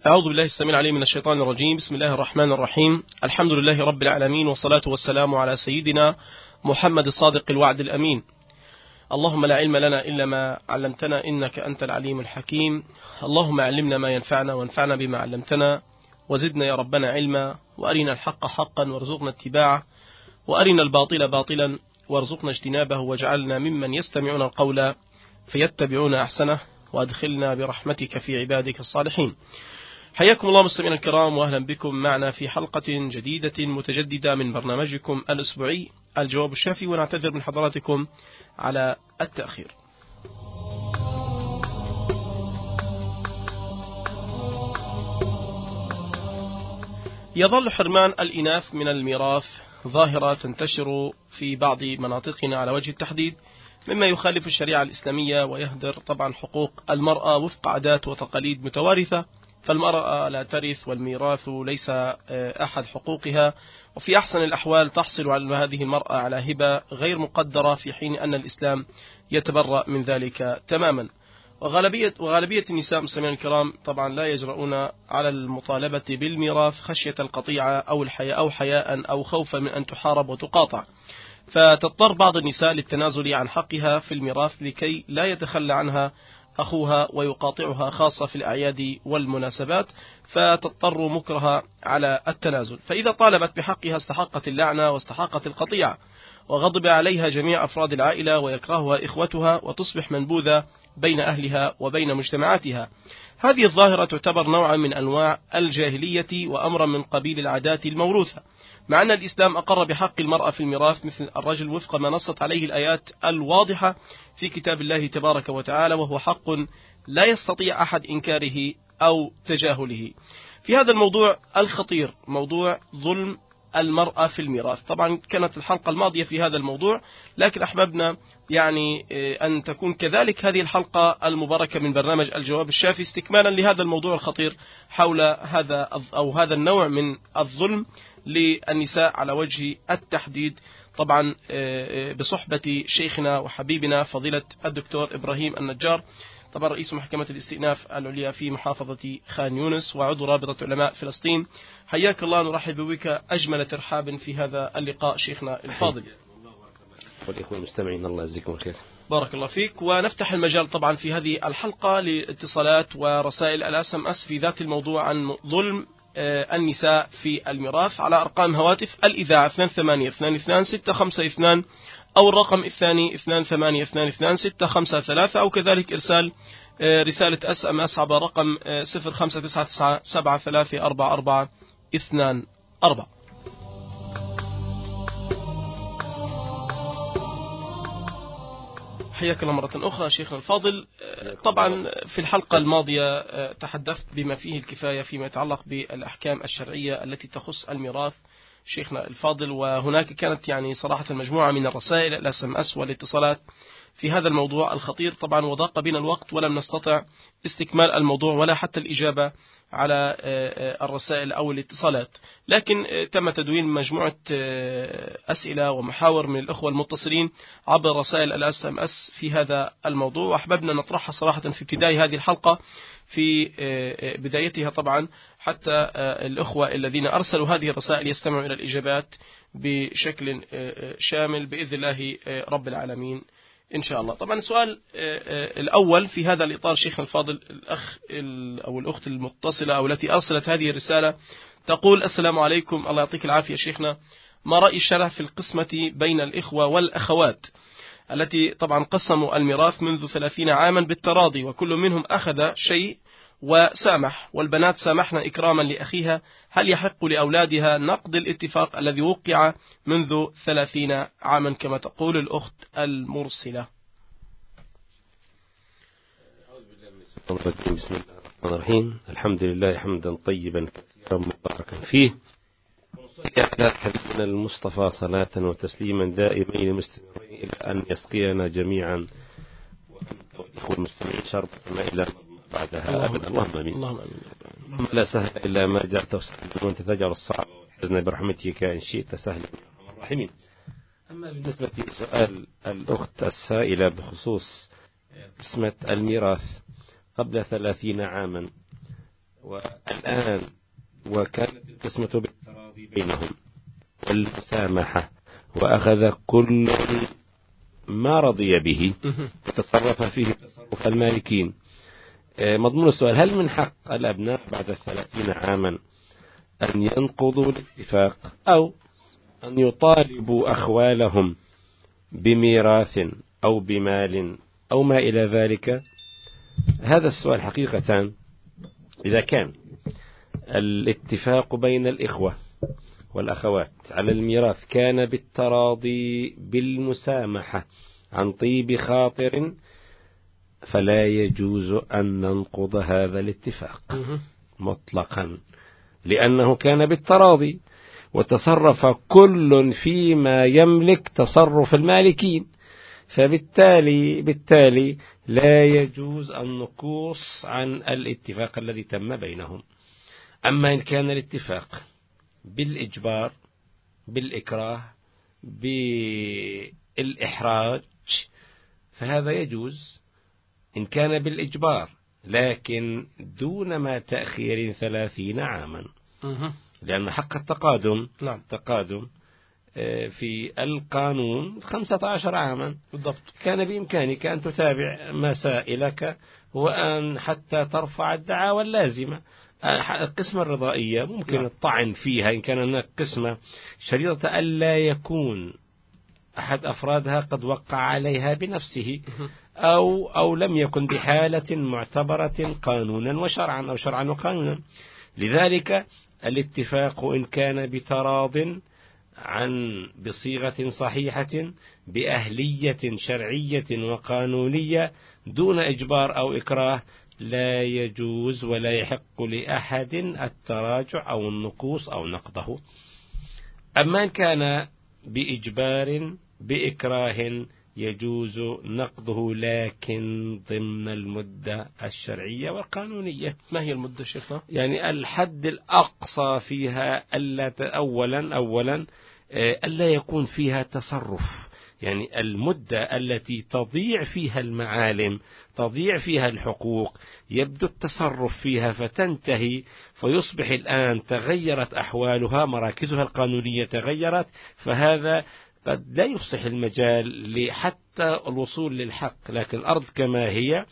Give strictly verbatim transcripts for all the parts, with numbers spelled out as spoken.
أعوذ بالله السميع العليم من الشيطان الرجيم. بسم الله الرحمن الرحيم. الحمد لله رب العالمين، والصلاة والسلام على سيدنا محمد الصادق الوعد الأمين. اللهم لا علم لنا إلا ما علمتنا إنك أنت العليم الحكيم. اللهم علمنا ما ينفعنا وانفعنا بما علمتنا، وزدنا يا ربنا علما، وأرنا الحق حقا وارزقنا اتباعه، وأرنا الباطل باطلا وارزقنا اجتنابه، واجعلنا ممن يستمعون القول فيتبعون أحسنه، وأدخلنا برحمتك في عبادك الصالحين. حياكم الله مستمعينا الكرام، وأهلا بكم معنا في حلقة جديدة متجددة من برنامجكم الأسبوعي الجواب الشافي، ونعتذر من حضراتكم على التأخير. يظل حرمان الإناث من الميراث ظاهرة تنتشر في بعض مناطقنا على وجه التحديد، مما يخالف الشريعة الإسلامية ويهدر طبعا حقوق المرأة وفق عادات وتقاليد متوارثة. فالمرأة لا ترث، والميراث ليس أحد حقوقها، وفي أحسن الأحوال تحصل على هذه المرأة على هبة غير مقدرة، في حين أن الإسلام يتبرأ من ذلك تماما. وغالبية, وغالبية النساء مستمعين الكرام طبعا لا يجرؤون على المطالبة بالميراث خشية القطيعة أو الحياء أو حياء أو خوفا من أن تحارب وتقاطع، فتضطر بعض النساء للتنازل عن حقها في الميراث لكي لا يتخلى عنها أخوها ويقاطعها، خاصة في الأعياد والمناسبات، فتضطر مكرها على التنازل. فإذا طالبت بحقها استحقت اللعنة واستحقت القطيعة، وغضب عليها جميع أفراد العائلة ويكرهها إخوتها، وتصبح منبوذة بين أهلها وبين مجتمعاتها. هذه الظاهرة تعتبر نوعا من أنواع الجاهلية وأمرا من قبيل العادات الموروثة، مع أن الإسلام أقر بحق المرأة في الميراث مثل الرجل وفق ما نصت عليه الآيات الواضحة في كتاب الله تبارك وتعالى، وهو حق لا يستطيع أحد إنكاره أو تجاهله. في هذا الموضوع الخطير، موضوع ظلم المرأة في الميراث، طبعا كانت الحلقة الماضية في هذا الموضوع، لكن أحببنا يعني أن تكون كذلك هذه الحلقة المباركة من برنامج الجواب الشافي استكمالا لهذا الموضوع الخطير حول هذا أو هذا النوع من الظلم للنساء على وجه التحديد، طبعا بصحبة شيخنا وحبيبنا فضيلة الدكتور إبراهيم النجار، طبعا رئيس محكمة الاستئناف العليا في محافظة خان يونس وعضو رابطة علماء فلسطين. حياك الله، نرحب بك أجمل ترحاب في هذا اللقاء شيخنا الفاضل. والإخوة المستمعين الله يجزيكم خير. بارك الله فيك. ونفتح المجال طبعا في هذه الحلقة لاتصالات ورسائل الاس ام اس في ذات الموضوع عن ظلم النساء في الميراث على أرقام هواتف الإذاعة اثنين ثمانية اثنان اثنان ستة خمسة اثنان أو الرقم الثاني اثنين ثمانية اثنان اثنان ستة خمسة ثلاثة، أو كذلك إرسال رسالة اس ام اس عبر رقم صفر خمسة تسعة تسعة سبعة ثلاثة أربعة أربعة اثنان أربعة. حياك الله مرة أخرى شيخنا الفاضل. طبعا في الحلقة الماضية تحدثت بما فيه الكفاية فيما يتعلق بالأحكام الشرعية التي تخص الميراث شيخنا الفاضل، وهناك كانت يعني صراحة مجموعة من الرسائل الاس ام اس والاتصالات في هذا الموضوع الخطير طبعا، وضاق بنا الوقت ولم نستطع استكمال الموضوع ولا حتى الإجابة على الرسائل أو الاتصالات، لكن تم تدوين مجموعة أسئلة ومحاور من الأخوة المتصلين عبر رسائل الاس ام اس في هذا الموضوع، وأحببنا نطرحها صراحة في ابتداء هذه الحلقة في بدايتها طبعا، حتى الأخوة الذين أرسلوا هذه الرسائل يستمعوا إلى الإجابات بشكل شامل بإذن الله رب العالمين إن شاء الله. طبعا السؤال الأول في هذا الإطار شيخنا الفاضل، الأخ أو الأخت المتصلة أو التي أرسلت هذه الرسالة تقول: السلام عليكم، الله يعطيك العافية شيخنا، ما رأي الشرع في القسمة بين الإخوة والأخوات التي طبعا قسموا الميراث منذ ثلاثين عاما بالتراضي، وكل منهم أخذ شيء وسامح، والبنات سامحنا إكراما لأخيها، هل يحق لأولادها نقض الاتفاق الذي وقع منذ ثلاثين عاما كما تقول الأخت المرسلة؟ بسم الله الرحمن الرحيم، الحمد لله حمدا طيبا كثيرا مباركا فيه، ونصلي على حبيبنا المصطفى صلاة وتسليما دائمين مستمرين إلى أن يسقينا جميعا وإخوة المستمعين شربة ما إلى بعدها أبدا. اللهم آمين. اللهم آمين. لا سهل إلا ما جعلته سهلا وأنت تجعل الصعب والحزن برحمتك إن شئت سهلا يا أرحم الراحمين. أما بالنسبة لسؤال الأخت السائلة بخصوص قسمة الميراث قبل ثلاثين عاما، والآن وكانت القسمة بالتراضي بينهم والمسامحة، وأخذ كل ما رضي به وتصرف فيه تصرف المالكين. مضمون السؤال: هل من حق الأبناء بعد ثلاثين عاما أن ينقضوا الاتفاق أو أن يطالبوا أخوالهم بميراث أو بمال أو ما إلى ذلك؟ هذا السؤال حقيقة إذا كان الاتفاق بين الإخوة والأخوات على الميراث كان بالتراضي بالمسامحة عن طيب خاطر، فلا يجوز أن ننقض هذا الاتفاق مطلقا، لأنه كان بالتراضي وتصرف كل فيما يملك تصرف المالكين، فبالتالي بالتالي لا يجوز النقوص عن الاتفاق الذي تم بينهم. أما إن كان الاتفاق بالإجبار، بالإكراه، بالإحراج، فهذا يجوز إن كان بالإجبار، لكن دون ما تأخير ثلاثين عاما، لأن حق التقادم نعم. تقادم في القانون خمسة عشر عاما بالضبط. كان بإمكانك أن تتابع مسائلك وأن حتى ترفع الدعاوى اللازمة. القسمة الرضائية ممكن نعم. الطعن فيها إن كان هناك قسمة شريطة ألا يكون أحد أفرادها قد وقع عليها بنفسه أو أو لم يكن بحالة معتبرة قانونا وشرعا أو شرعا وقانونا. لذلك الاتفاق إن كان بتراض عن بصيغة صحيحة بأهلية شرعية وقانونية دون إجبار أو إكراه، لا يجوز ولا يحق لأحد التراجع أو النقوص أو نقضه. أما إن كان بإجبار بإكراه يجوز نقضه، لكن ضمن المدة الشرعية والقانونية. ما هي المدة شيخنا؟ يعني الحد الأقصى فيها ألا أولا أولا ألا يكون فيها تصرف، يعني المدة التي تضيع فيها المعالم، تضيع فيها الحقوق، يبدو التصرف فيها فتنتهي، فيصبح الآن تغيرت أحوالها، مراكزها القانونية تغيرت، فهذا قد لا يفصح المجال لحتى الوصول للحق. لكن الأرض كما هي،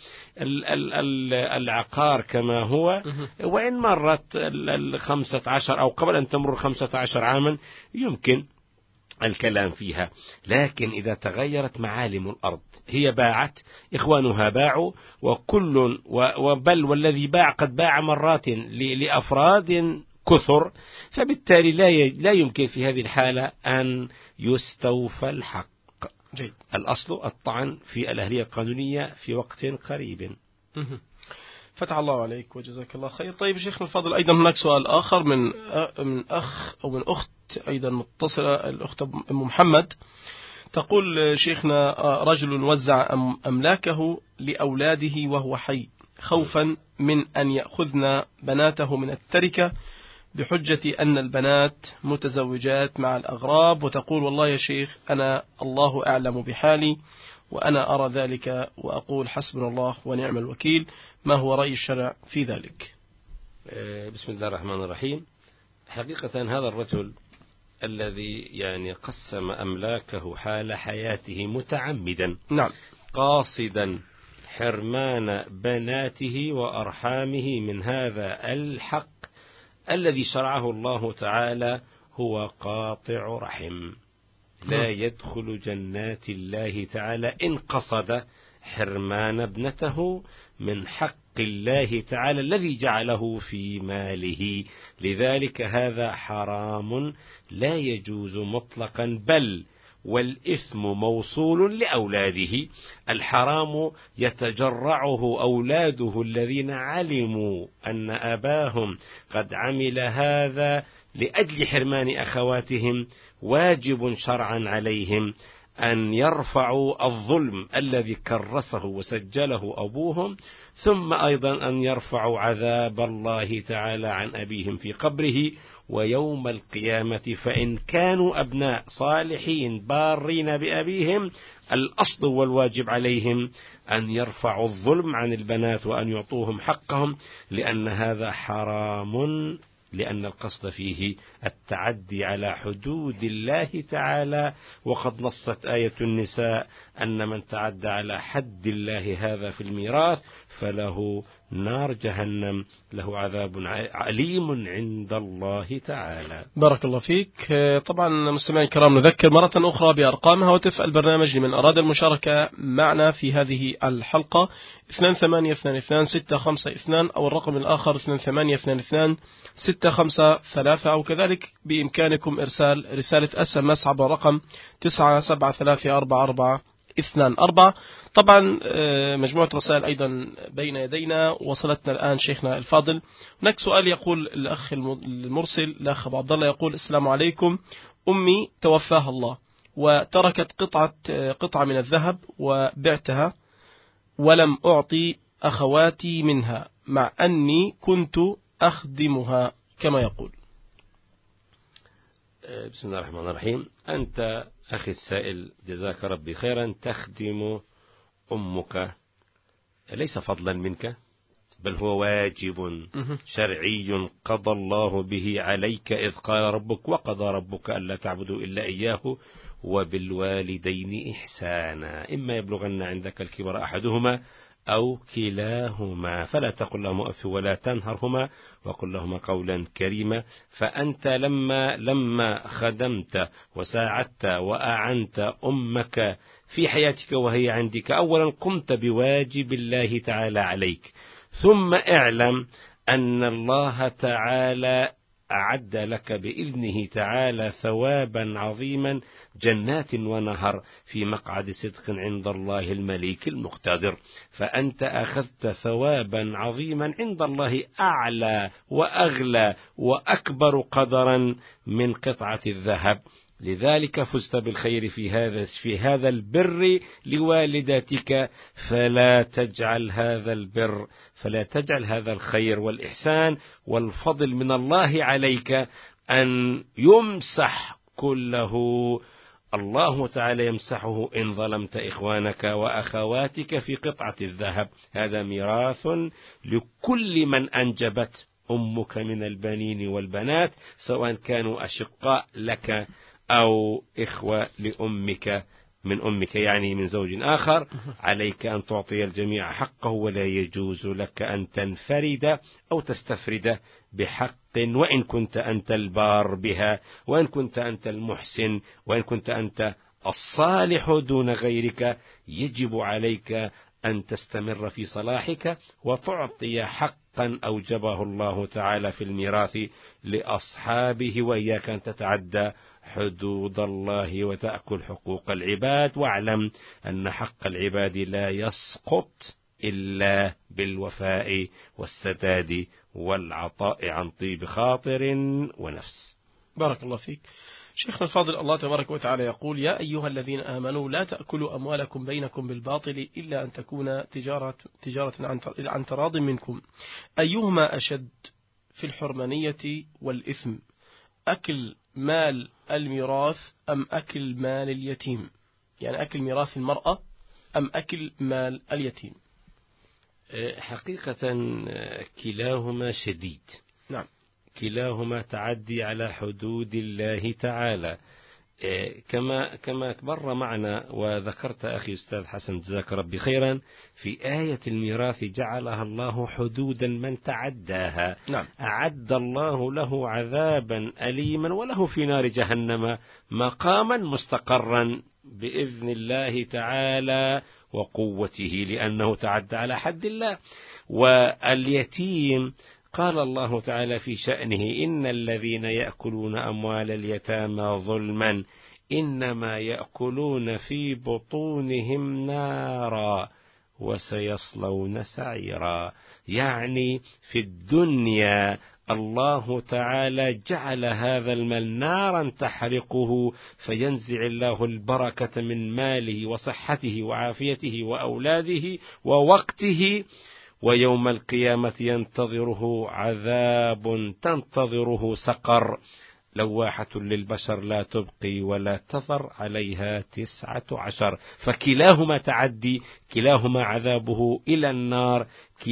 العقار كما هو، وإن مرت الخمسة عشر أو قبل أن تمر خمسة عشر عاما يمكن الكلام فيها. لكن إذا تغيرت معالم الأرض، هي باعت، إخوانها باعوا، وكل وبل والذي باع قد باع مرات لأفراد كثر، فبالتالي لا لا يمكن في هذه الحالة أن يستوفى الحق. جيد. الأصل الطعن في الأهلية القانونية في وقت قريب. فتح الله عليك وجزاك الله خير. طيب شيخنا الفاضل، أيضا هناك سؤال آخر من من أخ أو من أخت أيضا متصلة، الأخت أم محمد، تقول: شيخنا، رجل وزع أملاكه لأولاده وهو حي خوفا من أن يأخذن بناته من التركة بحجة أن البنات متزوجات مع الأغراب، وتقول: والله يا شيخ أنا الله أعلم بحالي وأنا أرى ذلك وأقول حسبنا الله ونعم الوكيل، ما هو رأي الشرع في ذلك؟ بسم الله الرحمن الرحيم. حقيقة هذا الرجل الذي يعني قسم أملاكه حال حياته متعمدا، نعم، قاصدا حرمان بناته وأرحامه من هذا الحق الذي شرعه الله تعالى، هو قاطع رحم، لا يدخل جنات الله تعالى إن قصد حرمان ابنته من حق الله تعالى الذي جعله في ماله. لذلك هذا حرام لا يجوز مطلقا، بل والإثم موصول لأولاده. الحرام يتجرعه أولاده الذين علموا أن أباهم قد عمل هذا لأجل حرمان أخواتهم، واجب شرعا عليهم أن يرفعوا الظلم الذي كرسه وسجله أبوهم، ثم أيضا أن يرفعوا عذاب الله تعالى عن أبيهم في قبره ويوم القيامة. فإن كانوا أبناء صالحين بارين بأبيهم، الأصل والواجب عليهم أن يرفعوا الظلم عن البنات وأن يعطوهم حقهم، لأن هذا حرام، لأن القصد فيه التعدي على حدود الله تعالى. وقد نصت آية النساء أن من تعدى على حد الله هذا في الميراث فله نار جهنم، له عذاب عليم عند الله تعالى. بارك الله فيك. طبعا مستمعي الكرام، نذكر مرة أخرى بأرقام هواتف البرنامج لمن أراد المشاركة معنا في هذه الحلقة: اثنان ثمانية اثنان اثنان ستة خمسة اثنان أو الرقم الآخر اثنان ثمانية اثنان اثنان ستة خمسة ثلاثة، أو كذلك بإمكانكم إرسال رسالة اس ام اس عبر رقم تسعة سبعة ثلاثة أربعة أربعة اثنان أربعة. طبعا مجموعة رسائل أيضا بين يدينا وصلتنا الآن شيخنا الفاضل. هناك سؤال يقول الأخ المرسل الأخ أبو عبد الله، يقول: السلام عليكم، أمي توفاها الله وتركت قطعة قطعة من الذهب وبعتها ولم أعطي أخواتي منها مع أني كنت أخدمها كما يقول. بسم الله الرحمن الرحيم. أنت أخي السائل جزاك ربي خيرا تخدم أمك ليس فضلا منك، بل هو واجب شرعي قضى الله به عليك، إذ قال ربك: وقضى ربك ألا تعبدوا إلا إياه وبالوالدين إحسانا، إما يبلغن عندك الكبر أحدهما أو كلاهما فلا تقل لهما أف ولا تنهرهما وقل لهما قولا كريما. فأنت لما لما خدمت وساعدت وأعنت أمك في حياتك وهي عندك، أولا قمت بواجب الله تعالى عليك، ثم اعلم أن الله تعالى أعد لك بإذنه تعالى ثوابا عظيما، جنات ونهر في مقعد صدق عند الله المليك المقتدر. فأنت أخذت ثوابا عظيما عند الله أعلى وأغلى وأكبر قدرا من قطعة الذهب، لذلك فزت بالخير في هذا في هذا البر لوالدتك. فلا تجعل هذا البر فلا تجعل هذا الخير والإحسان والفضل من الله عليك أن يمسح كله. الله تعالى يمسحه إن ظلمت إخوانك وأخواتك في قطعة الذهب. هذا ميراث لكل من أنجبت أمك من البنين والبنات، سواء كانوا أشقاء لك أو إخوة لأمك من أمك، يعني من زوج آخر. عليك أن تعطي الجميع حقه، ولا يجوز لك أن تنفرد أو تستفرد بحق، وإن كنت أنت البار بها، وإن كنت أنت المحسن، وإن كنت أنت الصالح دون غيرك. يجب عليك أن تستمر في صلاحك وتعطي حقا أوجبه الله تعالى في الميراث لأصحابه، وإياك أن تتعدى حدود الله وتأكل حقوق العباد. واعلم أن حق العباد لا يسقط إلا بالوفاء والسداد والعطاء عن طيب خاطر ونفس. بارك الله فيك. شيخنا الفاضل، الله تبارك وتعالى يقول: يا أيها الذين آمنوا لا تأكلوا أموالكم بينكم بالباطل إلا أن تكون تجارة, تجارة عن تراض منكم، أيهما أشد في الحرمانية والإثم، أكل مال الميراث أم أكل مال اليتيم؟ يعني أكل ميراث المرأة أم أكل مال اليتيم؟ حقيقة كلاهما شديد. نعم، كلاهما تعدي على حدود الله تعالى، كما كما مر معنا وذكرت أخي أستاذ حسن جزاك ربي خيرا، في آية الميراث جعلها الله حدودا من تعداها. نعم. أعد الله له عذابا أليما وله في نار جهنم مقاما مستقرا بإذن الله تعالى وقوته، لأنه تعدى على حد الله. واليتيم قال الله تعالى في شأنه: إن الذين يأكلون أموال اليتامى ظلما إنما يأكلون في بطونهم نارا وسيصلون سعيرا. يعني في الدنيا الله تعالى جعل هذا المال نارا تحرقه، فينزع الله البركة من ماله وصحته وعافيته وأولاده ووقته، ويوم القيامة ينتظره عذاب تنتظره سقر لواحة للبشر لا تبقي ولا تذر عليها تسعة عشر. فكلاهما تعدي، كلاهما عذابه إلى النار،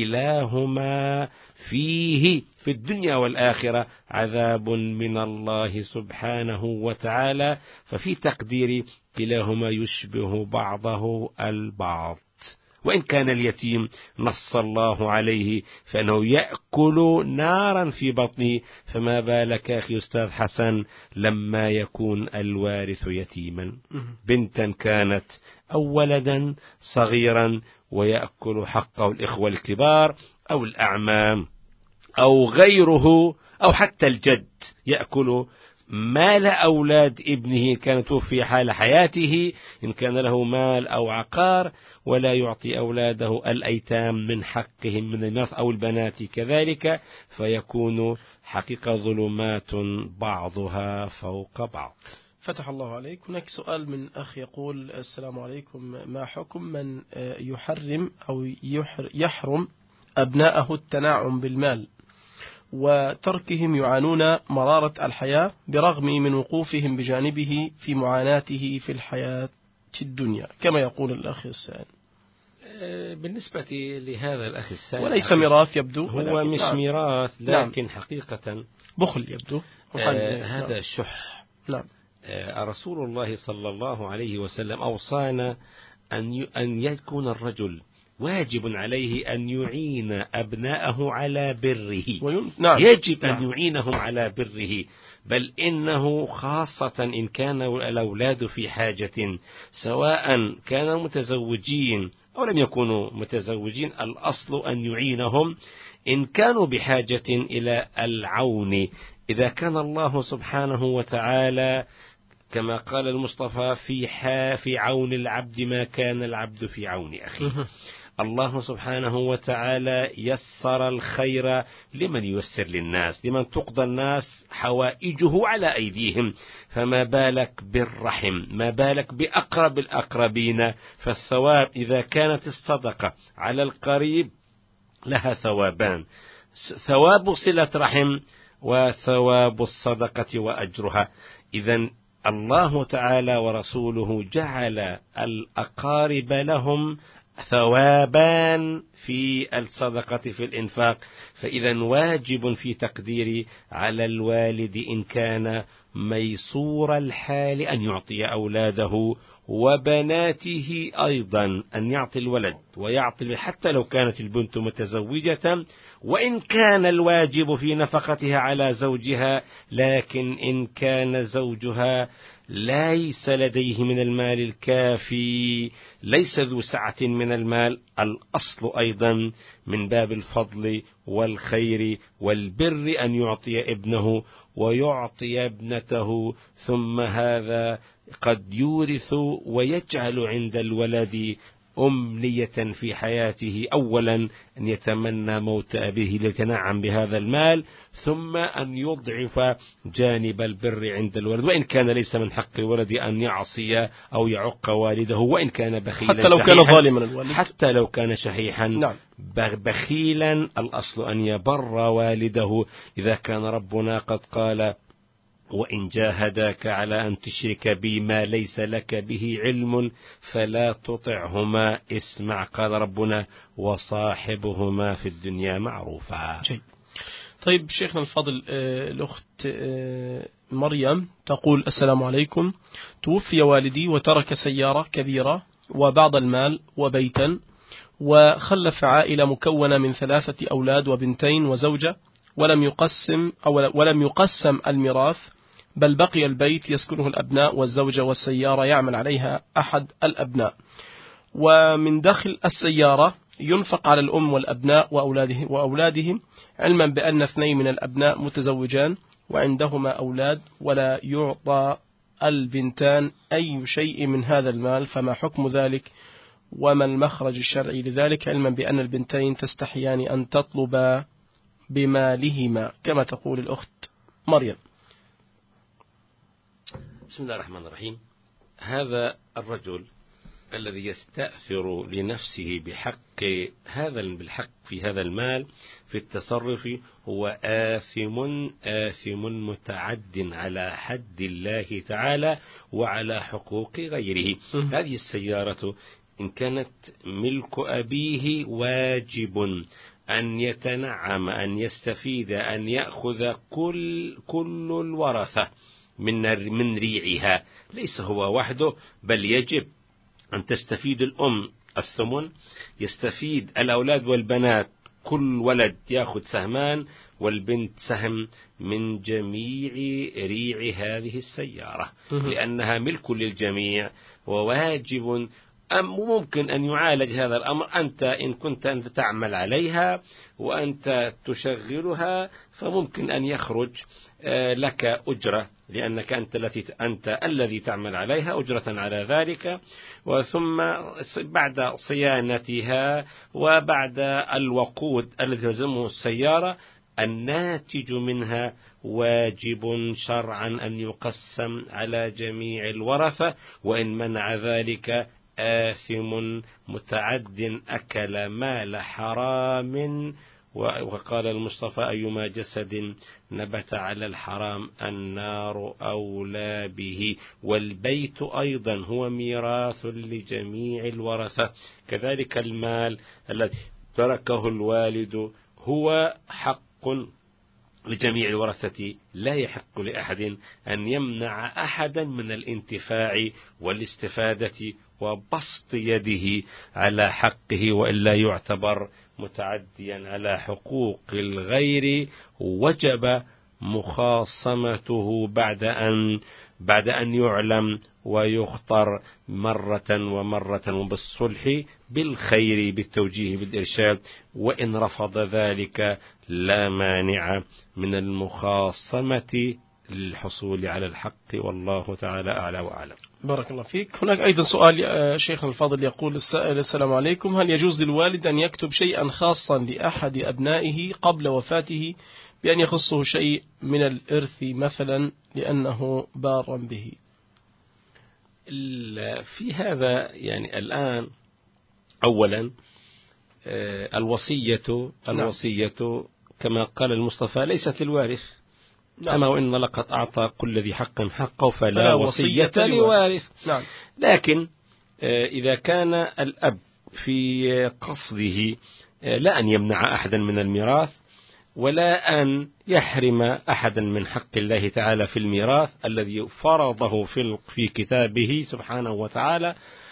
كلاهما فيه في الدنيا والآخرة عذاب من الله سبحانه وتعالى. ففي تقدير كلاهما يشبه بعضه البعض. وإن كان اليتيم نص الله عليه فإنه يأكل نارا في بطنه، فما بالك أخي أستاذ حسن لما يكون الوارث يتيما، بنتا كانت أو ولدا صغيرا ويأكل حقه الإخوة الكبار أو الأعمام أو غيره أو حتى الجد، يأكل مال أولاد ابنه كان توفي حال حياته إن كان له مال أو عقار، ولا يعطي أولاده الأيتام من حقهم من الميراث أو البنات كذلك، فيكون حقيقة ظلمات بعضها فوق بعض. فتح الله عليك. هناك سؤال من أخ يقول: السلام عليكم، ما حكم من يحرم أو يحرم أبناءه التناعم بالمال وتركهم يعانون مرارة الحياة برغم من وقوفهم بجانبه في معاناته في الحياة الدنيا كما يقول الأخ السائل؟ بالنسبة لهذا الأخ السائل وليس ميراث يبدو، هو مش نعم. ميراث لكن نعم. حقيقة بخل يبدو آه هذا نعم. شح. نعم. آه رسول الله صلى الله عليه وسلم أوصانا أن أن يكون الرجل واجب عليه أن يعين أبناءه على بره. ويم... نعم. يجب نعم. أن يعينهم على بره، بل إنه خاصة إن كان الأولاد في حاجة، سواء كانوا متزوجين أو لم يكونوا متزوجين، الأصل أن يعينهم إن كانوا بحاجة إلى العون. إذا كان الله سبحانه وتعالى كما قال المصطفى في, في عون العبد ما كان العبد في عون أخيه، الله سبحانه وتعالى يسر الخير لمن ييسر للناس، لمن تقضى الناس حوائجه على أيديهم، فما بالك بالرحم، ما بالك بأقرب الأقربين. فالثواب إذا كانت الصدقة على القريب لها ثوابان: ثواب صلة رحم وثواب الصدقة وأجرها. إذن الله تعالى ورسوله جعل الأقارب لهم ثوابان في الصدقة في الإنفاق، فإذا واجب في تقدير على الوالد إن كان ميسور الحال أن يعطي أولاده وبناته أيضا، أن يعطي الولد ويعطي حتى لو كانت البنت متزوجة، وإن كان الواجب في نفقتها على زوجها، لكن إن كان زوجها ليس لديه من المال الكافي، ليس ذو سعة من المال، الأصل أيضا من باب الفضل والخير والبر أن يعطي ابنه ويعطي ابنته، ثم هذا قد يورث ويجعل عند الولد أمنية في حياته، أولا أن يتمنى موت أبيه ليتنعم بهذا المال، ثم أن يضعف جانب البر عند الولد، وإن كان ليس من حق الولد أن يعصي أو يعق والده، وإن كان بخيلا حتى لو كان ظالما الوالد، حتى لو كان شحيحا نعم. بخيلا، الأصل أن يبر والده. إذا كان ربنا قد قال: وإن جاهداك على أن تشرك بي ما ليس لك به علم فلا تطعهما، اسمع قال ربنا: وصاحبهما في الدنيا معروفا. جيد. طيب شيخنا الفاضل، الأخت مريم تقول: السلام عليكم، توفي والدي وترك سيارة كبيرة وبعض المال وبيتا، وخلف عائلة مكونة من ثلاثة أولاد وبنتين وزوجة، ولم يقسم أو ولم يقسم الميراث، بل بقي البيت يسكنه الأبناء والزوجة، والسيارة يعمل عليها أحد الأبناء، ومن داخل السيارة ينفق على الأم والأبناء وأولاده وأولادهم، علما بأن اثنين من الأبناء متزوجان وعندهما أولاد، ولا يعطى البنتان أي شيء من هذا المال، فما حكم ذلك؟ وما المخرج الشرعي لذلك، علما بأن البنتين تستحيان أن تطلب بمالهما كما تقول الأخت مريم؟ بسم الله الرحمن الرحيم. هذا الرجل الذي يستأثر لنفسه بحق هذا بالحق في هذا المال في التصرف هو آثم آثم متعد على حد الله تعالى وعلى حقوق غيره. هذه السيارة إن كانت ملك أبيه واجب أن يتنعم، أن يستفيد، أن يأخذ كل كل الورثة من من ريعها، ليس هو وحده، بل يجب أن تستفيد الأم الثمن، يستفيد الأولاد والبنات، كل ولد يأخذ سهمان والبنت سهم من جميع ريع هذه السيارة، لأنها ملك للجميع وواجب. أم ممكن أن يعالج هذا الأمر، أنت إن كنت أنت تعمل عليها وأنت تشغلها فممكن أن يخرج لك أجرة، لأنك أنت التي أنت الذي تعمل عليها أجرة على ذلك، وثم بعد صيانتها وبعد الوقود الذي تلزمه السيارة الناتج منها واجب شرعا أن يقسم على جميع الورثة، وإن منع ذلك آثم متعد أكل مال حرام. وقال المصطفى أيما جسد نبت على الحرام النار أولى به. والبيت أيضا هو ميراث لجميع الورثة، كذلك المال الذي تركه الوالد هو حق لجميع الورثة، لا يحق لأحد أن يمنع أحدا من الانتفاع والاستفادة وبسط يده على حقه، وإلا يعتبر متعديا على حقوق الغير، وجب مخاصمته بعد أن بعد أن يعلم ويخطر مرة ومرة، وبالصلح بالخير بالتوجيه بالإرشاد، وإن رفض ذلك لا مانع من المخاصمة للحصول على الحق، والله تعالى أعلى وأعلم. بارك الله فيك. هناك أيضا سؤال شيخنا الفاضل، يقول السائل: السلام عليكم، هل يجوز للوالد أن يكتب شيئا خاصا لأحد أبنائه قبل وفاته بأن يخصه شيء من الإرث مثلا لأنه بارا به؟ في هذا يعني الآن أولا الوصية الوصية كما قال المصطفى ليست للوارث، نعم. أما وإن لقد أعطى كل ذي حق حقه فلا, فلا وصية لوارث. نعم. لكن إذا كان الأب في قصده لا أن يمنع أحدا من الميراث، ولا أن يحرم أحدا من حق الله تعالى في الميراث الذي فرضه في كتابه سبحانه وتعالى،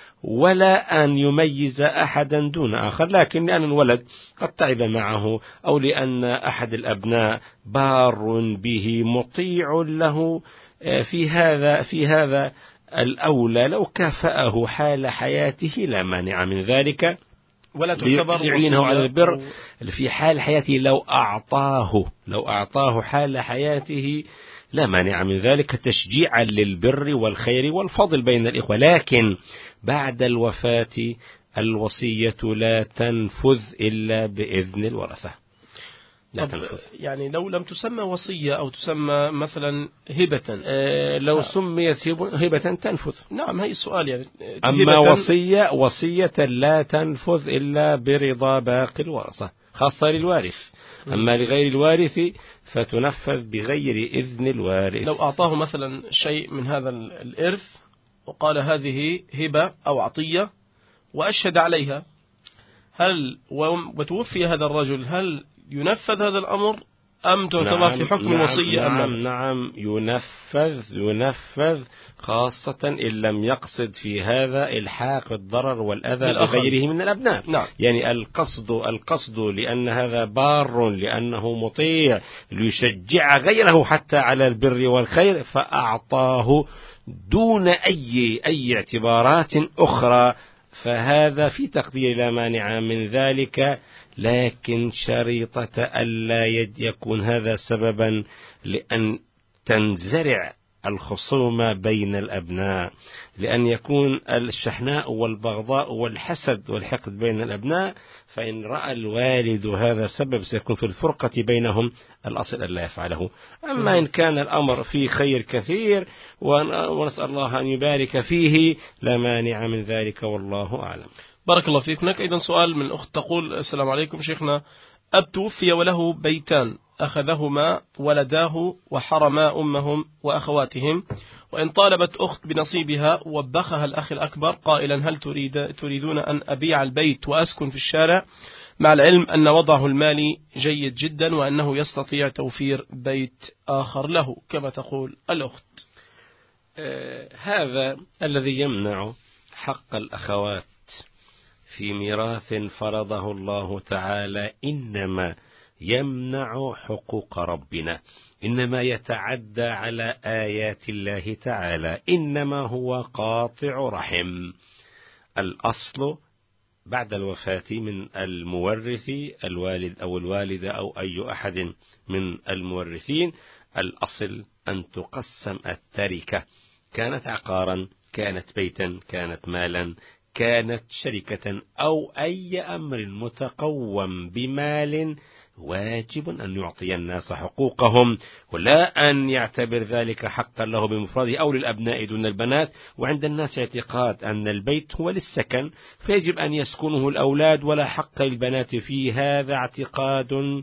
ولا أن يميز أحدا دون آخر، لكن لأن الولد قد تعب معه، أو لأن أحد الأبناء بار به مطيع له، في هذا في هذا الأولى لو كافأه حال حياته لا مانع من ذلك، ولا تعتبر يعينه على البر في حال حياته. لو أعطاه لو أعطاه حال حياته لا مانع من ذلك تشجيعا للبر والخير والفضل بين الإخوة، لكن بعد الوفاة الوصية لا تنفذ إلا بإذن الورثة. لا تنفذ. يعني لو لم تسمى وصية أو تسمى مثلا هبة، آه لو سميت هبة تنفذ. نعم، هي السؤال يعني. أما وصية وصية لا تنفذ إلا برضا باقي الورثة خاصة للوارث، أما لغير الوارث فتنفذ بغير إذن الوارث. لو أعطاه مثلا شيء من هذا الإرث وقال هذه هبة أو عطية وأشهد عليها، هل وتوفي هذا الرجل هل ينفذ هذا الأمر أم تعتبر نعم في حكم نعم الوصية؟ نعم, أم نعم ينفذ ينفذ خاصة إن لم يقصد في هذا إلحاق الضرر والأذى بغيره من الأبناء. نعم. يعني القصد القصد لأن هذا بار، لأنه مطيع، ليشجع غيره حتى على البر والخير، فأعطاه دون أي أي اعتبارات أخرى، فهذا في تقدير لا مانع من ذلك، لكن شريطة ألا يكون هذا سببا لأن تنزرع الخصومة بين الأبناء، لأن يكون الشحناء والبغضاء والحسد والحقد بين الأبناء، فإن رأى الوالد هذا سبب سيكون في الفرقة بينهم، الأصل أن لا يفعله. أما إن كان الأمر فيه خير كثير ونسأل الله أن يبارك فيه لا مانع من ذلك، والله أعلم. بارك الله فيك. هناك أيضا سؤال من أخت تقول: السلام عليكم شيخنا، أب توفي وله بيتان أخذهما ولداه وحرما أمهم وأخواتهم، وإن طالبت أخت بنصيبها وبخها الأخ الأكبر قائلا: هل تريد تريدون أن أبيع البيت وأسكن في الشارع، مع العلم أن وضعه المالي جيد جدا وأنه يستطيع توفير بيت آخر له كما تقول الأخت. آه هذا الذي يمنع حق الأخوات في ميراث فرضه الله تعالى إنما يمنع حقوق ربنا، إنما يتعدى على آيات الله تعالى، إنما هو قاطع رحم. الأصل بعد الوفاة من المورث الوالد أو الوالدة أو أي أحد من المورثين، الأصل أن تقسم التركة، كانت عقارا، كانت بيتا، كانت مالا، كانت شركة، أو أي أمر متقوم بمال، واجب أن يعطي الناس حقوقهم، ولا أن يعتبر ذلك حقا له بمفرده أو للأبناء دون البنات. وعند الناس اعتقاد أن البيت هو للسكن فيجب أن يسكنه الأولاد ولا حق للبنات فيه، هذا اعتقاد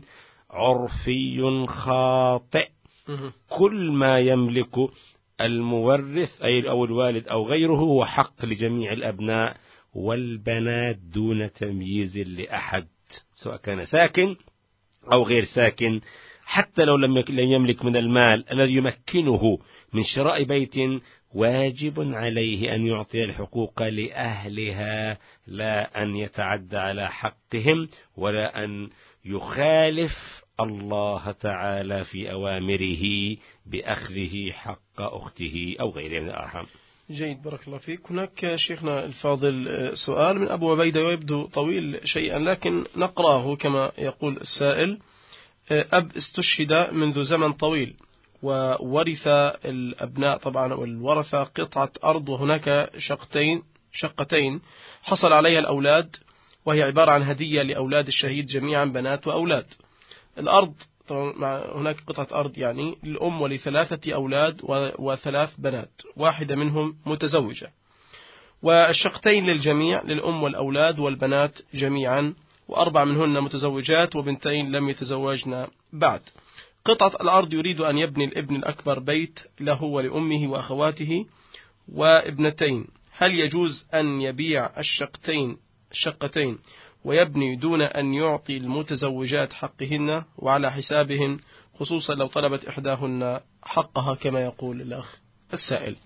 عرفي خاطئ. كل ما يملك المورث أي أو الوالد أو غيره هو حق لجميع الأبناء والبنات دون تمييز لأحد، سواء كان ساكن أو غير ساكن. حتى لو لم يملك من المال الذي يمكنه من شراء بيت، واجب عليه أن يعطي الحقوق لأهلها، لا أن يتعدى على حقهم ولا أن يخالف الله تعالى في أوامره بأخذه حق أخته أو غيره من الأرحام. جيد، بارك الله فيك. هناك شيخنا الفاضل سؤال من أبو عبيدة ويبدو طويل شيئا لكن نقرأه كما يقول السائل: أب استشهد منذ زمن طويل وورث الأبناء طبعا والورثة قطعة أرض، وهناك شقتين شقتين حصل عليها الأولاد، وهي عبارة عن هدية لأولاد الشهيد جميعا بنات وأولاد. الأرض هناك قطعة أرض يعني للأم ولثلاثة أولاد وثلاث بنات، واحدة منهم متزوجة، والشقتين للجميع للأم والأولاد والبنات جميعا، وأربع منهن متزوجات وبنتين لم يتزوجن بعد. قطعة الأرض يريد أن يبني الابن الأكبر بيت له ولأمه وأخواته وابنتين، هل يجوز أن يبيع الشقتين الشقتين ويبني دون أن يعطي المتزوجات حقهن وعلى حسابهن، خصوصا لو طلبت إحداهن حقها كما يقول الأخ السائل؟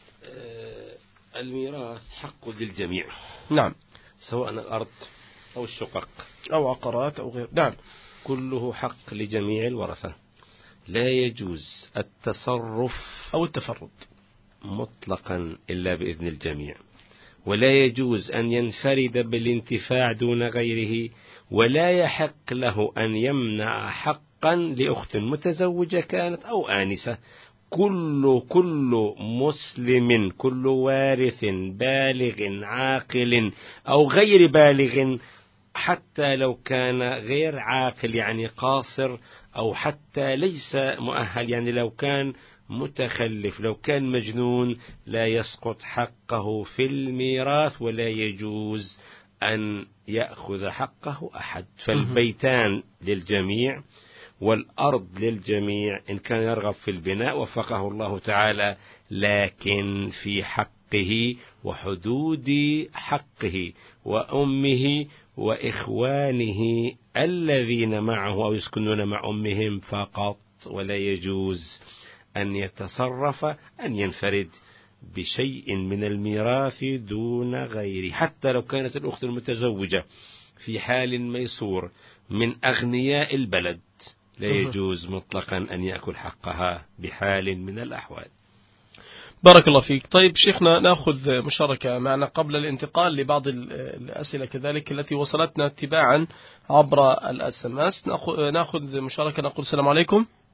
الميراث حق للجميع، نعم، سواء الأرض أو الشقق أو عقارات أو غير، نعم، كله حق لجميع الورثة. لا يجوز التصرف أو التفرد مطلقا إلا بإذن الجميع، ولا يجوز أن ينفرد بالانتفاع دون غيره، ولا يحق له أن يمنع حقا لأخت متزوجة كانت أو آنسة. كل كل مسلم، كل وارث بالغ عاقل أو غير بالغ، حتى لو كان غير عاقل يعني قاصر، أو حتى ليس مؤهل يعني لو كان متخلف، لو كان مجنون، لا يسقط حقه في الميراث، ولا يجوز أن يأخذ حقه أحد. فالبيتان للجميع والأرض للجميع إن كان يرغب في البناء وفقه الله تعالى، لكن في حقه وحدود حقه وأمه وإخوانه الذين معه أو يسكنون مع أمهم فقط، ولا يجوز أن يتصرف أن ينفرد بشيء من الميراث دون غيره، حتى لو كانت الأخت المتزوجة في حال ميسور من أغنياء البلد، لا يجوز مطلقا أن يأكل حقها بحال من الأحوال. بارك الله فيك. طيب شيخنا، نأخذ مشاركة معنا قبل الانتقال لبعض الأسئلة كذلك التي وصلتنا اتباعا عبر الاس ام اس. نأخذ مشاركة، نقول السلام عليكم.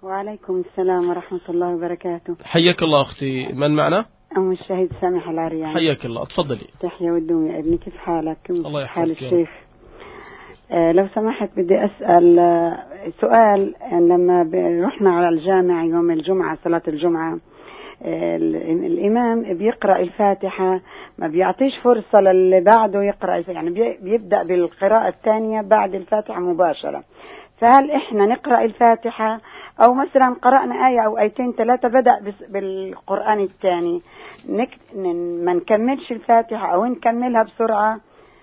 وعليكم السلام ورحمة الله وبركاته. حياك الله أختي، من معنا؟ أم الشهيد سامح العريان. حياك الله، تفضلي. تحيا والدوم يا ابني، كيف حالك؟ الله كيف حال يحفظك. الشيخ؟ آه لو سمحت بدي أسأل آه سؤال. آه لما رحنا على الجامع يوم الجمعة صلاة الجمعة، آه الإمام بيقرأ الفاتحة، ما بيعطيش فرصة للي بعده يقرأ، يعني بيبدأ بالقراءة الثانية بعد الفاتحة مباشرة. فهل إحنا نقرأ الفاتحة أو مثلا قرأنا آية أو آيتين ثلاثة بدأ بالقرآن الثاني نك... ما نكملش الفاتحة أو نكملها بسرعة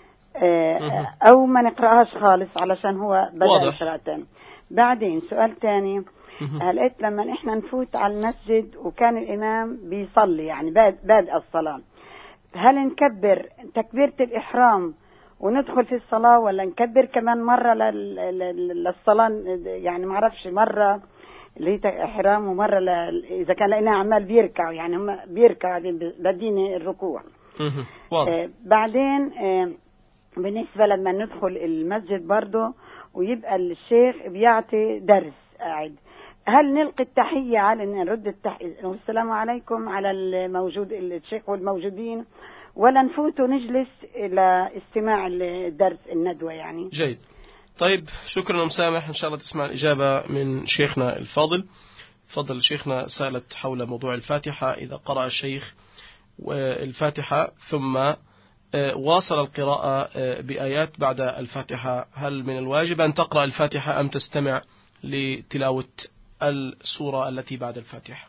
أو ما نقرأهاش خالص علشان هو بدأ القراءة الثاني؟ بعدين سؤال ثاني، هلقيت لما إحنا نفوت على المسجد وكان الإمام بيصلي يعني بادئ الصلاة، هل نكبر تكبيرة الإحرام وندخل في الصلاة ولا نكبر كمان مرة للصلاة؟ يعني ما اعرفش مرة اللي هي إحرام ومرة ل... إذا كان لقيناه عمال بيركعوا، يعني هم بيركعوا بدين الركوع. آه بعدين آه بالنسبة لما ندخل المسجد برضه ويبقى الشيخ بيعطي درس قاعد، هل نلقي التحية على نرد التحية والسلام عليكم على الموجود الشيخ والموجودين، ولا نفوت ونجلس إلى استماع الدرس الندوة يعني؟ جيد. طيب شكرا أم سامح، إن شاء الله تسمع الإجابة من شيخنا الفاضل. تفضل. شيخنا سألت حول موضوع الفاتحة، إذا قرأ الشيخ الفاتحة ثم واصل القراءة بآيات بعد الفاتحة، هل من الواجب أن تقرأ الفاتحة أم تستمع لتلاوة السورة التي بعد الفاتحة؟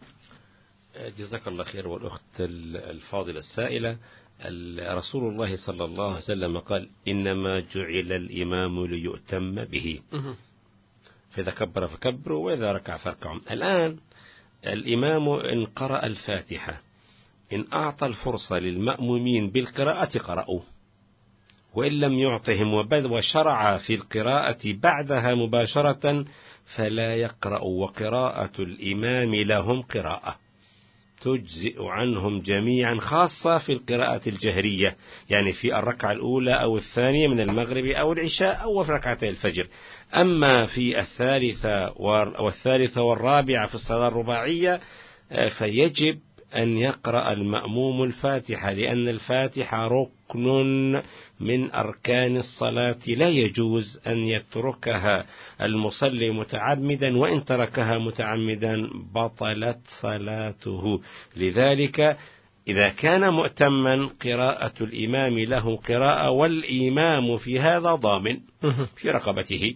جزاك الله خير. والأخت الفاضلة السائلة، رسول الله صلى الله عليه وسلم قال إنما جعل الإمام ليؤتم به، فإذا كبر فكبروا وإذا ركع فاركعوا. الآن الإمام إن قرأ الفاتحة إن أعطى الفرصة للمأمومين بالقراءة قرأوا، وإن لم يعطهم وشرع في القراءة بعدها مباشرة فلا يقرأوا، وقراءة الإمام لهم قراءة تجزئ عنهم جميعا، خاصة في القراءة الجهرية، يعني في الركعة الأولى أو الثانية من المغرب أو العشاء أو في ركعتي الفجر. أما في الثالثة والثالثة والرابعة في الصلاة الرباعية فيجب أن يقرأ المأموم الفاتحة، لأن الفاتحة ركن من أركان الصلاة لا يجوز أن يتركها المصلي متعمدا، وإن تركها متعمدا بطلت صلاته. لذلك إذا كان مؤتما قراءة الإمام له قراءة، والإمام في هذا ضامن في رقبته.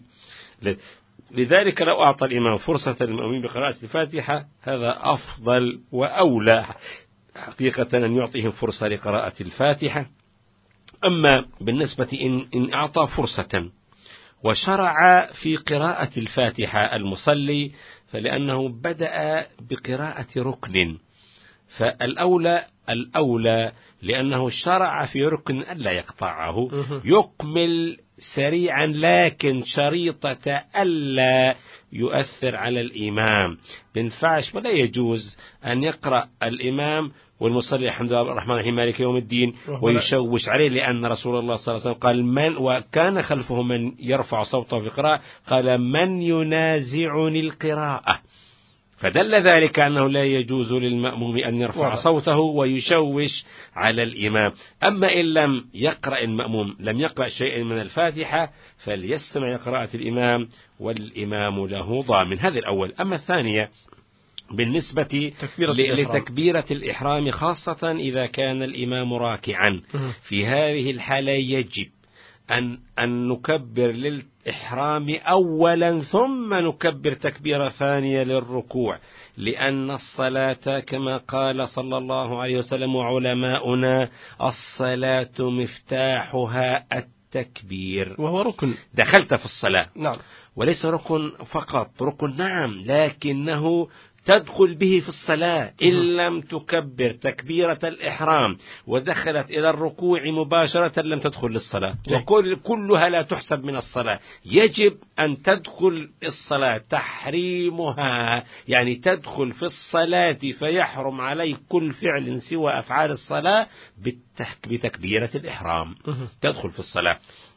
لذلك لو أعطى الإمام فرصة للمؤمنين بقراءة الفاتحة هذا أفضل وأولى حقيقة أن يعطيهم فرصة لقراءة الفاتحة. أما بالنسبة إن, إن أعطى فرصة وشرع في قراءة الفاتحة المصلي، فلأنه بدأ بقراءة ركن، فالأولى الأولى لأنه شرع في ركن ألا يقطعه، يكمل سريعا، لكن شريطة ألا يؤثر على الإمام. بنفعش ولا يجوز أن يقرأ الإمام والمصلي الحمد لله الرحمن الرحيم مالك يوم الدين ويشوش عليه، لأن رسول الله صلى الله عليه وسلم قال من وكان خلفه من يرفع صوته في القراءة، قال من ينازعني القراءة، فدل ذلك أنه لا يجوز للمأموم أن يرفع صوته ويشوش على الإمام. أما إن لم يقرأ المأموم لم يقرأ شيئا من الفاتحة فليستمع لقراءة الإمام والإمام له ضامن. هذا الأول. أما الثانية بالنسبة تكبيرة لتكبيرة الإحرام، خاصة إذا كان الإمام راكعا، في هذه الحالة يجب أن, أن نكبر للإحرام أولا ثم نكبر تكبيرة ثانية للركوع، لأن الصلاة كما قال صلى الله عليه وسلم وعلماؤنا الصلاة مفتاحها التكبير، وهو ركن. دخلت في الصلاة. نعم. وليس ركن فقط، ركن نعم لكنه تدخل به في الصلاة. إن لم تكبر تكبيرة الإحرام ودخلت إلى الركوع مباشرة لم تدخل للصلاة، وكل كلها لا تحسب من الصلاة. يجب أن تدخل الصلاة تحريمها، يعني تدخل في الصلاة فيحرم عليك كل فعل سوى أفعال الصلاة بتكبيرة الإحرام، تدخل في الصلاة.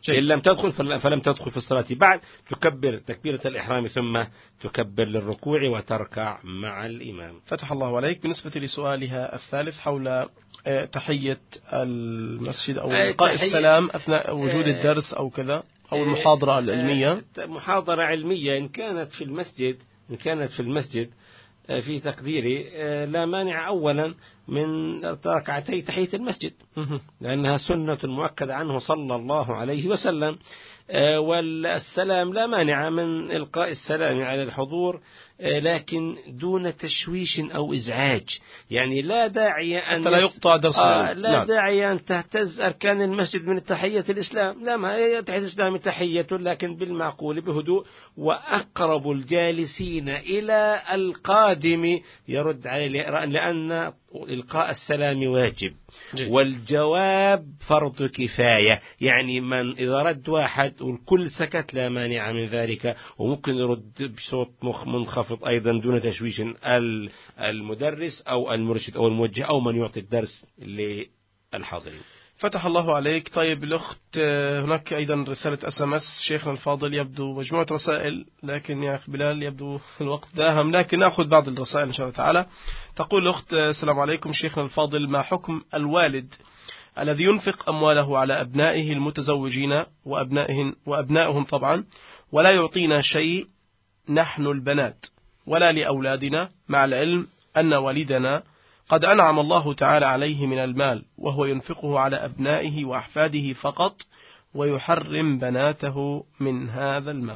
إن لم تدخل فلم تدخل في الصلاة بعد، تكبر تكبيرة الإحرام ثم تكبر للركوع وتركع مع الإمام. فتح الله عليك. بالنسبة لسؤالها الثالث حول تحية المسجد أو إلقاء السلام أثناء وجود الدرس أو كذا أو المحاضرة العلمية. محاضرة علمية إن كانت في المسجد إن كانت في المسجد في تقديري لا مانع أولا من ركعتي تحية المسجد، لأنها سنة مؤكدة عنه صلى الله عليه وسلم. والسلام لا مانع من إلقاء السلام على الحضور، لكن دون تشويش أو إزعاج. يعني لا داعي أن لا يقطع درس آه لا نعم. داعي أن تهتز أركان المسجد من تحية الإسلام، لا، ما تحية الإسلام تحية لكن بالمعقول بهدوء، وأقرب الجالسين إلى القادم يرد عليه، لأن إلقاء السلام واجب جي. والجواب فرض كفاية، يعني من إذا رد واحد والكل سكت لا مانع من ذلك، وممكن يرد بصوت منخفض أيضا دون تشويش المدرس أو المرشد أو الموجه أو من يعطي الدرس للحاضرين. فتح الله عليك. طيب الأخت هناك أيضا رسالة اس ام اس شيخنا الفاضل، يبدو مجموعة رسائل لكن يا أخ بلال يبدو الوقت داهم، لكن نأخذ بعض الرسائل إن شاء الله تعالى. تقول الأخت السلام عليكم شيخنا الفاضل، ما حكم الوالد الذي ينفق أمواله على أبنائه المتزوجين وأبنائهم, وأبنائهم طبعا ولا يعطينا شيء نحن البنات ولا لأولادنا، مع العلم أن والدنا قد أنعم الله تعالى عليه من المال وهو ينفقه على أبنائه وأحفاده فقط ويحرم بناته من هذا المال؟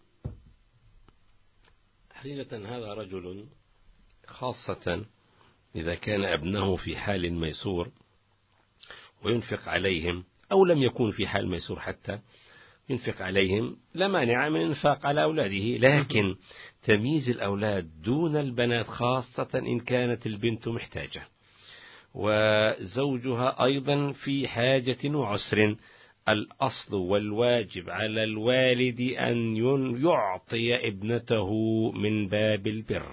حقيقة هذا رجل، خاصة إذا كان ابنه في حال ميسور وينفق عليهم، أو لم يكون في حال ميسور حتى ينفق عليهم، لا مانع من الإنفاق على أولاده، لكن تمييز الأولاد دون البنات، خاصة إن كانت البنت محتاجة وزوجها أيضا في حاجة وعسر، الأصل والواجب على الوالد أن يعطي ابنته من باب البر،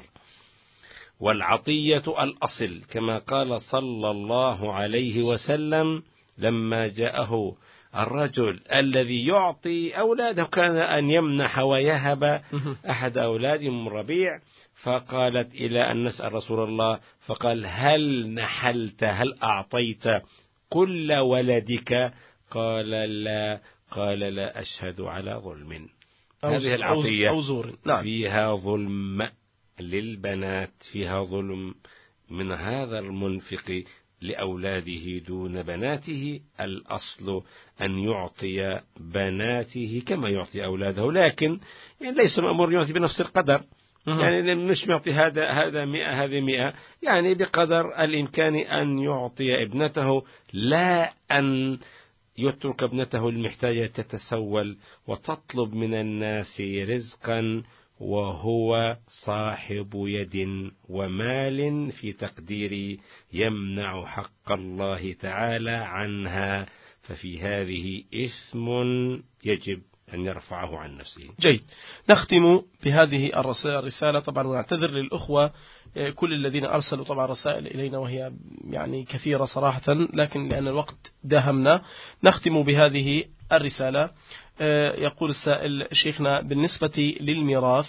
والعطية الأصل، كما قال صلى الله عليه وسلم لما جاءه الرجل الذي يعطي أولاده، كان أن يمنح ويهب أحد أولاده من ربيع، فقالت إلى أن نسأل رسول الله، فقال هل نحلت هل أعطيت كل ولدك؟ قال لا. قال لا أشهد على ظلم. هذه العطية أو زور. نعم. فيها ظلم للبنات، فيها ظلم من هذا المنفق لأولاده دون بناته. الأصل أن يعطي بناته كما يعطي أولاده، لكن ليس مأمور يعطي بنفس القدر، يعني مش يعطي هذا هذا مئة هذه مئة، يعني بقدر الإمكان أن يعطي ابنته، لا أن يترك ابنته المحتاجة تتسول وتطلب من الناس رزقا وهو صاحب يد ومال في تقدير يمنع حق الله تعالى عنها، ففي هذه إثم يجب أن يرفعه عن نفسه. جيد. نختم بهذه الرسالة طبعا، ونعتذر للأخوة كل الذين أرسلوا طبعا رسائل إلينا وهي يعني كثيرة صراحة، لكن لأن الوقت داهمنا نختم بهذه الرسالة. يقول السائل شيخنا، بالنسبة للميراث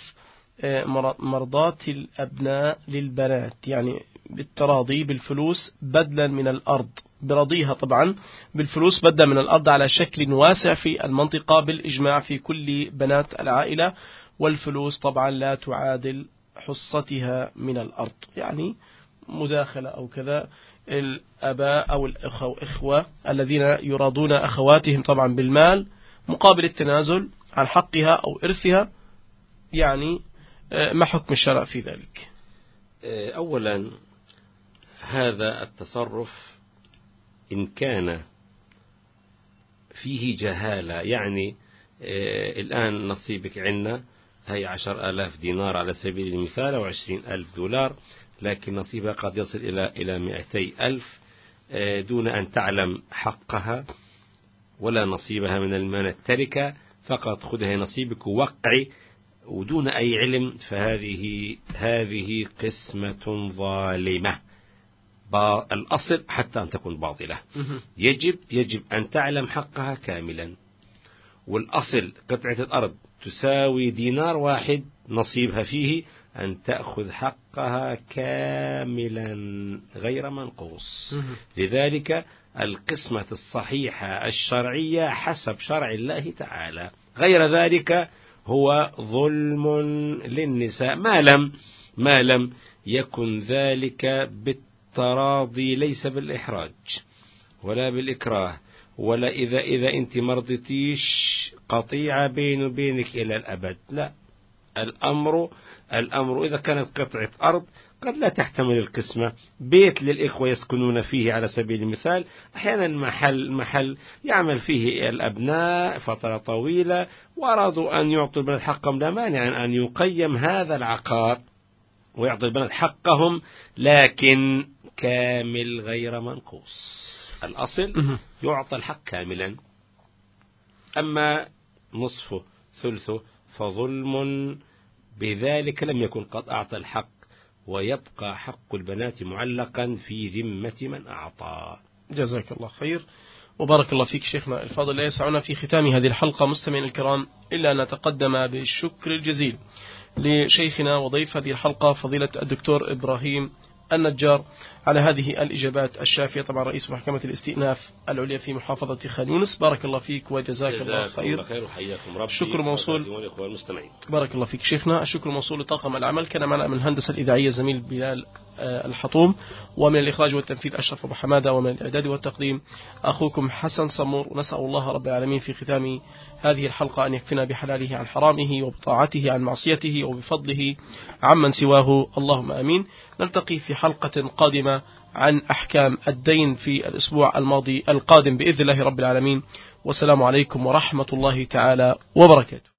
مرضاة الأبناء للبنات، يعني بالتراضي بالفلوس بدلا من الأرض، برضيها طبعا بالفلوس بدلا من الأرض على شكل واسع في المنطقة بالإجماع في كل بنات العائلة، والفلوس طبعا لا تعادل حصتها من الأرض، يعني مداخلة أو كذا. الأباء أو الإخوة الذين يراضون أخواتهم طبعا بالمال مقابل التنازل عن حقها أو إرثها، يعني ما حكم الشرع في ذلك؟ أولا هذا التصرف إن كان فيه جهالة، يعني الآن نصيبك عنا هي عشر آلاف دينار على سبيل المثال أو عشرين ألف دولار، لكن نصيبها قد يصل إلى إلى مئتي ألف دون أن تعلم حقها ولا نصيبها من المال التركة، فقط خذها نصيبك ووقعي ودون أي علم، فهذه هذه قسمة ظالمة. الأصل حتى أن تكون باطلة، يجب يجب أن تعلم حقها كاملا، والأصل قطعة الأرض تساوي دينار واحد، نصيبها فيه أن تأخذ حقها كاملا غير منقوص. لذلك القسمة الصحيحة الشرعية حسب شرع الله تعالى، غير ذلك هو ظلم للنساء ما لم ما لم يكن ذلك بالتراضي، ليس بالإحراج ولا بالإكراه، ولا إذا إذا أنت مرضتيش قطيعة بين وبينك إلى الأبد، لا. الأمر الأمر إذا كانت قطعة أرض قد لا تحتمل القسمة، بيت للإخوة يسكنون فيه على سبيل المثال، أحيانا محل محل يعمل فيه الأبناء فترة طويلة وأرادوا أن يعطوا البنات حقهم، لا مانع أن يقيم هذا العقار ويعطي البنات حقهم، لكن كامل غير منقوص. الأصل يعطى الحق كاملا، أما نصفه ثلثه فظلم، بذلك لم يكن قد أعطى الحق، ويبقى حق البنات معلقا في ذمة من أعطى. جزاك الله خير وبارك الله فيك شيخنا الفاضل. لا يسعنا في ختام هذه الحلقة مستمعين الكرام إلا أن نتقدم بالشكر الجزيل لشيخنا وضيف هذه الحلقة فضيلة الدكتور إبراهيم النجار على هذه الإجابات الشافية، طبعا رئيس محكمة الاستئناف العليا في محافظة خان يونس. بارك الله فيك وجزاك الله خير. خير وحياكم ربي. شكر موصول. المستمعين. بارك الله فيك شيخنا. الشكر موصول لطاقم العمل، كان معنا من الهندسة الإذاعية زميل بلال الحطوم، ومن الإخراج والتنفيذ أشرف أبو حمادة، ومن الإعداد والتقديم أخوكم حسن صمور. ونسأل الله رب العالمين في ختام هذه الحلقة أن يكفنا بحلاله عن حرامه، وبطاعته عن معصيته، وبفضله عمن سواه، اللهم آمين. نلتقي في حلقة قادمة عن أحكام الدين في الأسبوع الماضي القادم بإذن الله رب العالمين. والسلام عليكم ورحمة الله تعالى وبركاته.